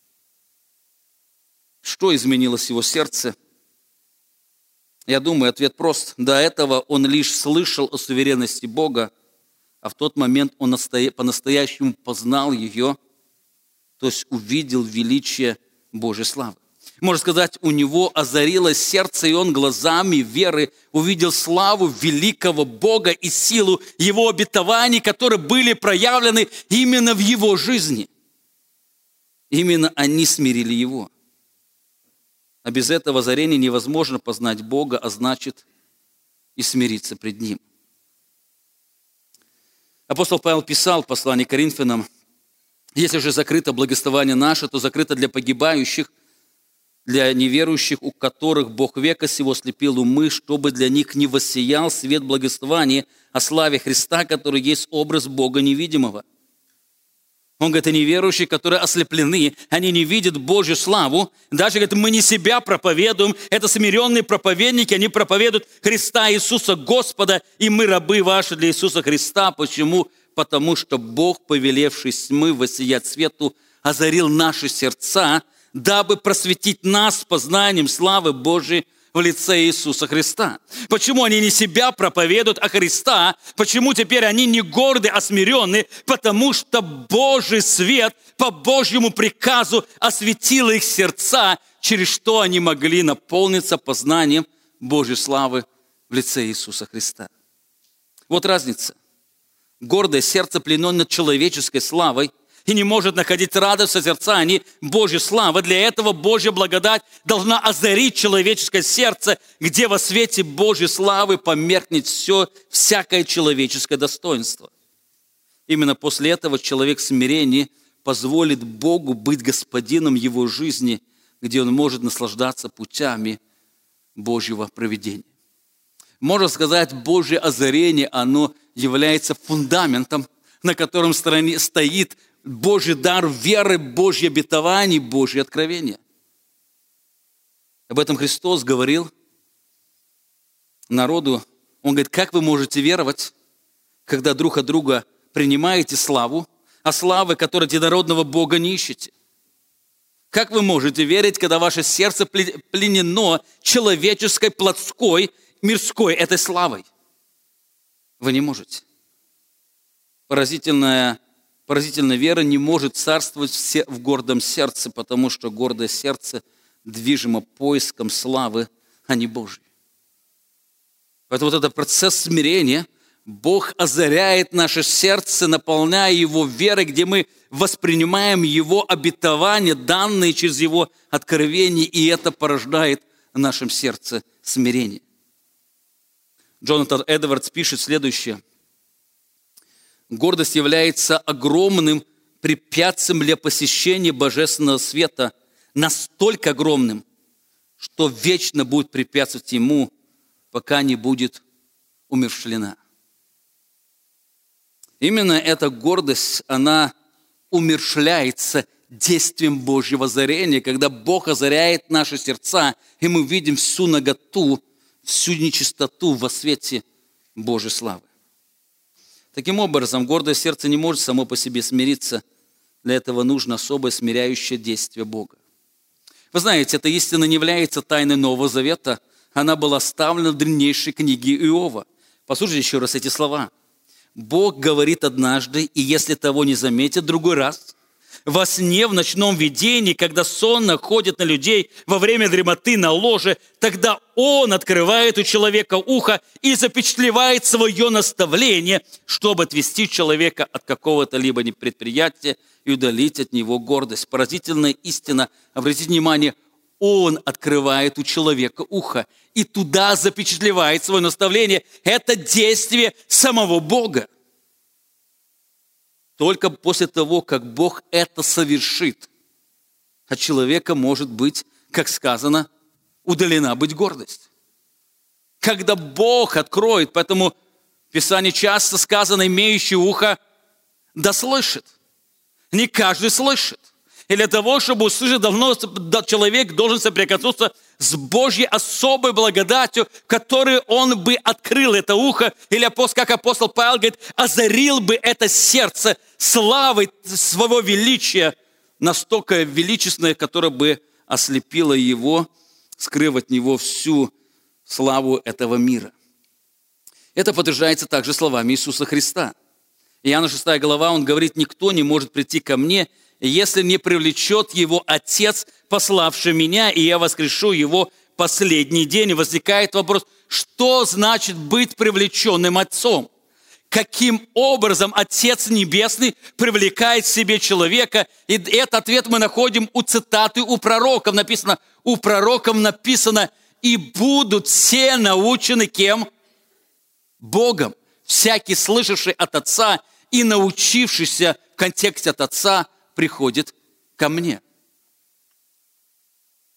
Что изменилось в его сердце? Я думаю, ответ прост. До этого он лишь слышал о суверенности Бога, а в тот момент он по-настоящему познал ее, то есть увидел величие Божьей славы. Можно сказать, у него озарилось сердце, и он глазами веры увидел славу великого Бога и силу его обетований, которые были проявлены именно в его жизни. Именно они смирили его. А без этого озарения невозможно познать Бога, а значит и смириться пред Ним. Апостол Павел писал в послании к Коринфянам: «Если же закрыто благословение наше, то закрыто для погибающих, для неверующих, у которых Бог века сего слепил умы, чтобы для них не воссиял свет благословения о славе Христа, который есть образ Бога невидимого». Он говорит, они неверующие, которые ослеплены, они не видят Божью славу. Даже, говорит, мы не себя проповедуем, это смиренные проповедники, они проповедуют Христа Иисуса Господа, и мы рабы ваши для Иисуса Христа. Почему? Потому что Бог, повелевший с тьмы воссиять свету, озарил наши сердца, дабы просветить нас познанием славы Божией в лице Иисуса Христа. Почему они не себя проповедуют, а Христа? Почему теперь они не горды, а смиренные? Потому что Божий свет по Божьему приказу осветил их сердца, через что они могли наполниться познанием Божьей славы в лице Иисуса Христа. Вот разница. Гордое сердце пленено человеческой славой и не может находить радость в созерцании Божьей славы. Для этого Божья благодать должна озарить человеческое сердце, где во свете Божьей славы померкнет все, всякое человеческое достоинство. Именно после этого человек в смирении позволит Богу быть господином его жизни, где он может наслаждаться путями Божьего провидения. Можно сказать, Божье озарение, оно является фундаментом, на котором стоит Божий дар веры, Божье обетование, Божье откровение. Об этом Христос говорил народу. Он говорит, как вы можете веровать, когда друг от друга принимаете славу, а славы, которой единородного Бога не ищете? Как вы можете верить, когда ваше сердце пленено человеческой, плотской, мирской этой славой? Вы не можете. Поразительная Поразительная вера не может царствовать в гордом сердце, потому что гордое сердце движимо поиском славы, а не Божьей. Поэтому вот этот процесс смирения, Бог озаряет наше сердце, наполняя его верой, где мы воспринимаем его обетования, данные через его откровение, и это порождает в нашем сердце смирение. Джонатан Эдвардс пишет следующее. Гордость является огромным препятствием для посещения божественного света, настолько огромным, что вечно будет препятствовать ему, пока не будет умерщвлена. Именно эта гордость, она умерщвляется действием Божьего озарения, когда Бог озаряет наши сердца, и мы видим всю наготу, всю нечистоту во свете Божьей славы. Таким образом, гордое сердце не может само по себе смириться. Для этого нужно особое смиряющее действие Бога. Вы знаете, эта истина не является тайной Нового Завета. Она была оставлена в древнейшей книге Иова. Послушайте еще раз эти слова. Бог говорит однажды, и если того не заметит, другой раз. Во сне, в ночном видении, когда сон находит на людей во время дремоты на ложе, тогда Он открывает у человека ухо и запечатлевает свое наставление, чтобы отвести человека от какого-то либо предприятия и удалить от него гордость. Поразительная истина. Обратите внимание, Он открывает у человека ухо и туда запечатлевает свое наставление. Это действие самого Бога. Только после того, как Бог это совершит, от человека может быть, как сказано, удалена быть гордость. Когда Бог откроет, поэтому в Писании часто сказано, имеющий ухо, да слышит. Не каждый слышит. И для того, чтобы услышать, давно человек должен соприкоснуться с Божьей особой благодатью, которой он бы открыл это ухо, или апостол, как апостол Павел говорит, озарил бы это сердце славой своего величия, настолько величественное, которое бы ослепило его, скрыв от него всю славу этого мира. Это подтверждается также словами Иисуса Христа. Иоанна шестая глава, он говорит, никто не может прийти ко мне, если не привлечет его Отец, пославший меня, и я воскрешу его последний день. И возникает вопрос, что значит быть привлеченным Отцом? Каким образом Отец Небесный привлекает к себе человека? И этот ответ мы находим у цитаты у пророков. Написано, у пророков написано, и будут все научены кем? Богом. Всякий, слышавший от Отца и научившийся в контексте от Отца, приходит ко мне.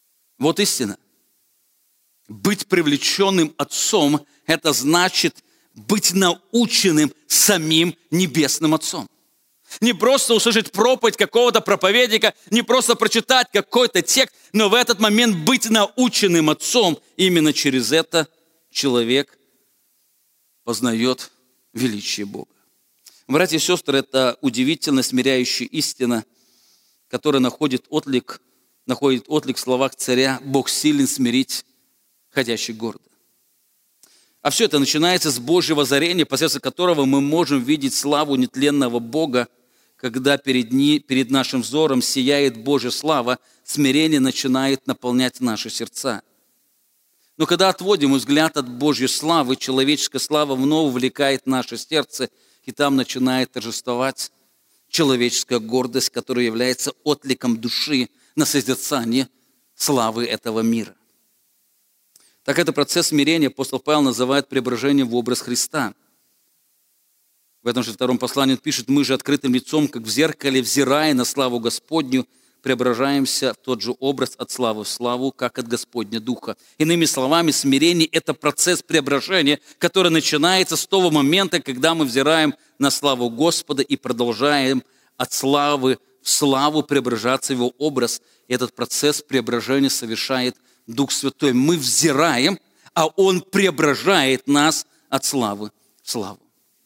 Вот истина. Быть привлеченным Отцом – это значит быть наученным самим Небесным Отцом. Не просто услышать проповедь какого-то проповедника, не просто прочитать какой-то текст, но в этот момент быть наученным Отцом. Именно через это человек познает величие Бога. Братья и сестры, это удивительно смиряющая истина, которая находит отклик, находит отклик в словах царя: «Бог силен смирить ходящих гордо». А все это начинается с Божьего озарения, посредством которого мы можем видеть славу нетленного Бога. Когда перед, ни, перед нашим взором сияет Божья слава, смирение начинает наполнять наши сердца. Но когда отводим взгляд от Божьей славы, человеческая слава вновь увлекает наше сердце, и там начинает торжествовать человеческая гордость, которая является откликом души на созерцание славы этого мира. Так это процесс смирения апостол Павел называет преображением в образ Христа. В этом же втором послании он пишет: «Мы же открытым лицом, как в зеркале, взирая на славу Господню, преображаемся в тот же образ от славы в славу, как от Господня Духа». Иными словами, смирение – это процесс преображения, который начинается с того момента, когда мы взираем на славу Господа и продолжаем от славы в славу преображаться в Его образ. И этот процесс преображения совершает Дух Святой. Мы взираем, а Он преображает нас от славы в славу.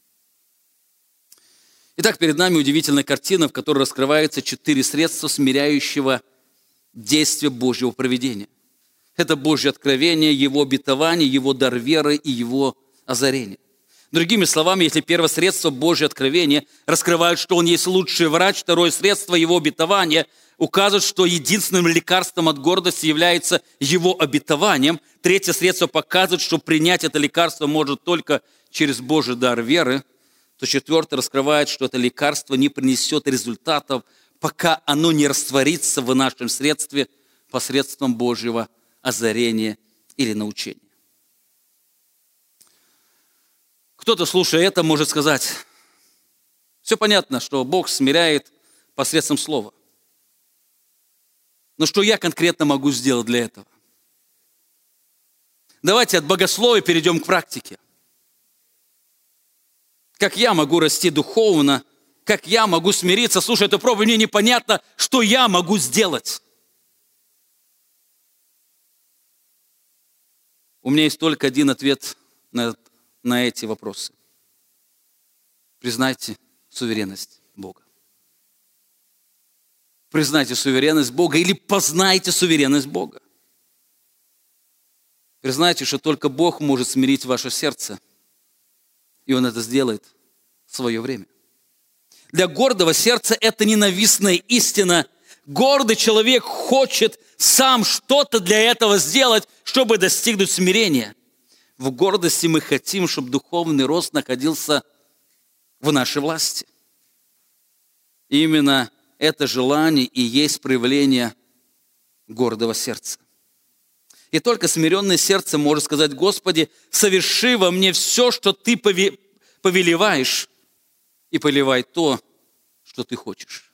Итак, перед нами удивительная картина, в которой раскрываются четыре средства смиряющего действия Божьего провидения. Это Божье откровение, Его обетование, Его дар веры и Его озарение. Другими словами, если первое средство Божье откровение раскрывает, что Он есть лучший врач, второе средство Его обетования указывает, что единственным лекарством от гордости является Его обетованием, третье средство показывает, что принять это лекарство может только через Божий дар веры, то четвертое раскрывает, что это лекарство не принесет результатов, пока оно не растворится в нашем средстве посредством Божьего озарения или научения. Кто-то, слушая это, может сказать: все понятно, что Бог смиряет посредством слова. Но что я конкретно могу сделать для этого? Давайте от богословия перейдем к практике. Как я могу расти духовно, как я могу смириться, слушай эту проповедь, мне непонятно, что я могу сделать. У меня есть только один ответ на, на эти вопросы. Признайте суверенность Бога. Признайте суверенность Бога или познайте суверенность Бога. Признайте, что только Бог может смирить ваше сердце. И Он это сделает в свое время. Для гордого сердца это ненавистная истина. Гордый человек хочет сам что-то для этого сделать, чтобы достигнуть смирения. В гордости мы хотим, чтобы духовный рост находился в нашей власти. И именно это желание и есть проявление гордого сердца. И только смиренное сердце может сказать: Господи, соверши во мне все, что Ты повелеваешь, и поливай то, что Ты хочешь.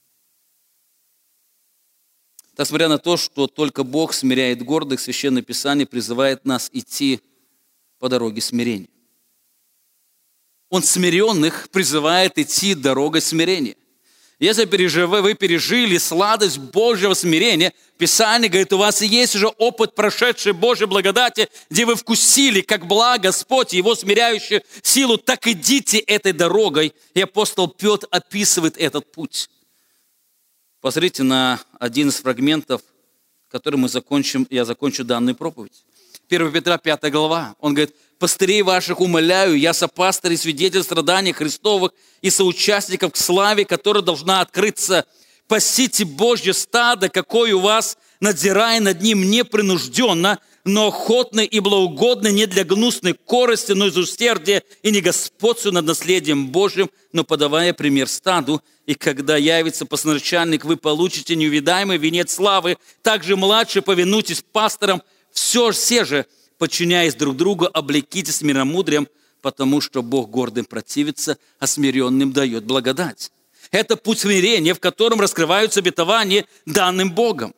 Так, смотря на то, что только Бог смиряет гордых, Священное Писание призывает нас идти по дороге смирения. Он смиренных призывает идти дорогой смирения. Если вы пережили сладость Божьего смирения, Писание говорит, у вас есть уже опыт прошедшей Божьей благодати, где вы вкусили, как благ Господь, Его смиряющую силу, так идите этой дорогой. И апостол Петр описывает этот путь. Посмотрите на один из фрагментов, который мы закончим, я закончу данную проповедь. первое Петра, пятая глава. Он говорит: «Пастырей ваших умоляю, я сопастырь и свидетель страданий Христовых и соучастников к славе, которая должна открыться. Пасите Божье стадо, какое у вас, надзирая над ним непринужденно, но охотно и благоугодно, не для гнусной корости, но из усердия, и не господствуя над наследием Божьим, но подавая пример стаду. И когда явится посланачальник, вы получите неувидаемый венец славы. Также младшие повинуйтесь пасторам, все, все же, подчиняясь друг другу, облекитесь миромудрием, потому что Бог гордым противится, а смиренным дает благодать». Это путь смирения, в котором раскрываются обетования данным Богом.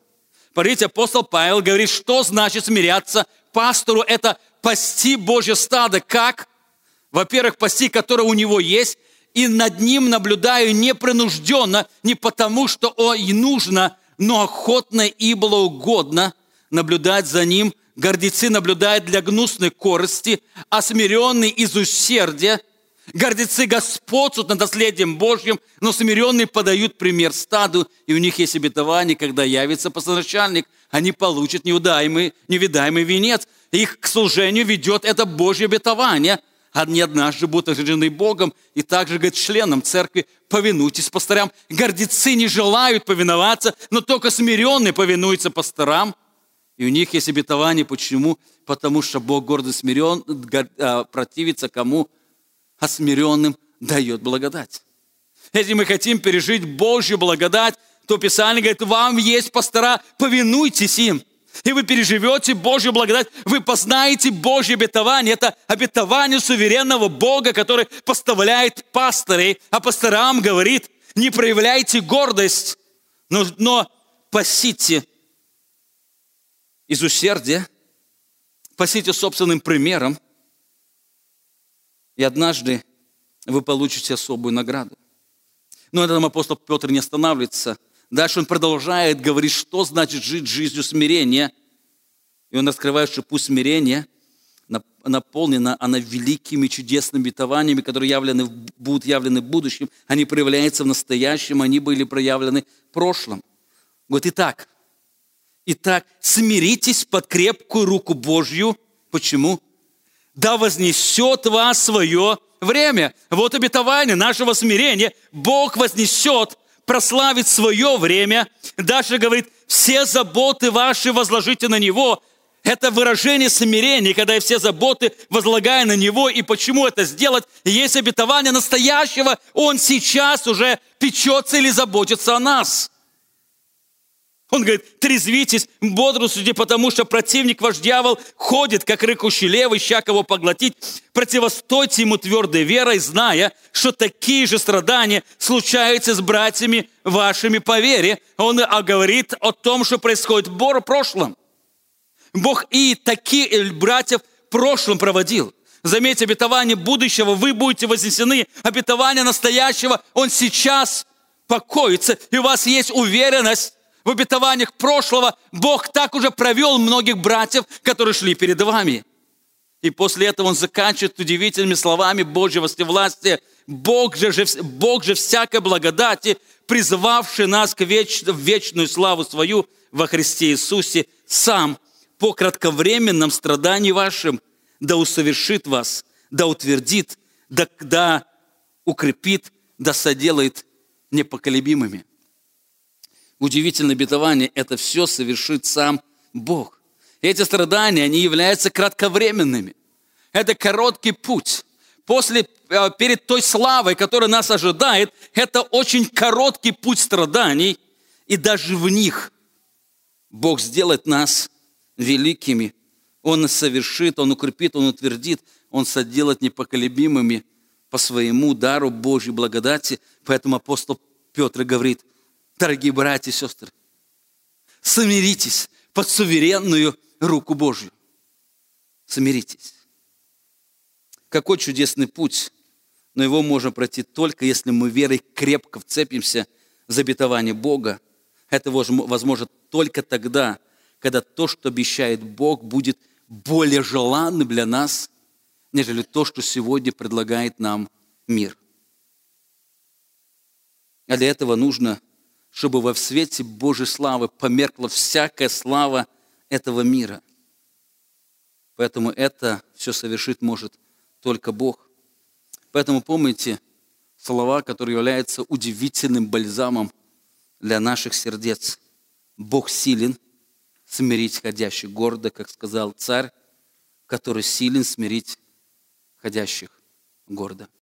Смотрите, апостол Павел говорит, что значит смиряться пастору. Это пасти Божье стадо. Как? Во-первых, пасти, которое у него есть, и над ним наблюдаю непринужденно, не потому, что о, и нужно, но охотно и благоугодно наблюдать за ним. Гордецы наблюдают для гнусной корысти, а смиренные из усердия. Гордецы господствуют над наследием Божьим, но смиренные подают пример стаду, и у них есть обетование, когда явится постначальник, они получат неудаемый, невидаемый венец. Их к служению ведет это Божье обетование. Они однажды будут оживлены Богом, и также, говорит, членам церкви, повинуйтесь пастырям. Гордецы не желают повиноваться, но только смиренные повинуются пастырам. И у них есть обетование. Почему? Потому что Бог гордо смирен, противится кому? А смиренным дает благодать. Если мы хотим пережить Божью благодать, то Писание говорит, вам есть пастора, повинуйтесь им. И вы переживете Божью благодать, вы познаете Божье обетование. Это обетование суверенного Бога, который поставляет пастырей. А пасторам говорит, не проявляйте гордость, но, но пасите из усердия, пасите собственным примером, и однажды вы получите особую награду. Но на этом апостол Петр не останавливается. Дальше он продолжает говорить, что значит жить жизнью смирения. И он раскрывает, что пусть смирение наполнено оно великими чудесными обетованиями, которые явлены, будут явлены в будущем. Они проявляются в настоящем, они были проявлены в прошлом. Вот итак, итак, смиритесь под крепкую руку Божью. Почему? Да вознесет вас свое время. Вот обетование нашего смирения. Бог вознесет, прославит свое время. Дальше говорит, все заботы ваши возложите на Него. Это выражение смирения, когда я все заботы возлагаю на Него. И почему это сделать? Есть обетование настоящего. Он сейчас уже печется или заботится о нас. Он говорит, трезвитесь, бодрствуйте, потому что противник ваш дьявол ходит, как рыкущий лев, ища кого поглотить. Противостойте ему твердой верой, зная, что такие же страдания случаются с братьями вашими по вере. Он говорит о том, что происходит в прошлом. Бог и такие братьев в прошлом проводил. Заметьте, обетование будущего, вы будете вознесены. Обетование настоящего, он сейчас покоится. И у вас есть уверенность в обетованиях прошлого. Бог так уже провел многих братьев, которые шли перед вами. И после этого он заканчивает удивительными словами Божьего всевластия. Бог же, Бог же всякой благодати, призывавший нас к веч, в вечную славу свою во Христе Иисусе, сам по кратковременном страдании вашим да усовершит вас, да утвердит, да, да укрепит, да соделает непоколебимыми. Удивительное обетование – это все совершит сам Бог. Эти страдания, они являются кратковременными. Это короткий путь. После, перед той славой, которая нас ожидает, это очень короткий путь страданий. И даже в них Бог сделает нас великими. Он совершит, Он укрепит, Он утвердит, Он соделает непоколебимыми по своему дару Божьей благодати. Поэтому апостол Петр говорит, дорогие братья и сестры, смиритесь под суверенную руку Божью. Смиритесь. Какой чудесный путь, но его можно пройти только, если мы верой крепко вцепимся в обетование Бога. Это возможно только тогда, когда то, что обещает Бог, будет более желанным для нас, нежели то, что сегодня предлагает нам мир. А для этого нужно, чтобы во свете Божьей славы померкла всякая слава этого мира. Поэтому это все совершить может только Бог. Поэтому помните слова, которые являются удивительным бальзамом для наших сердец. Бог силен смирить ходящих гордо, как сказал царь, который силен смирить ходящих гордо.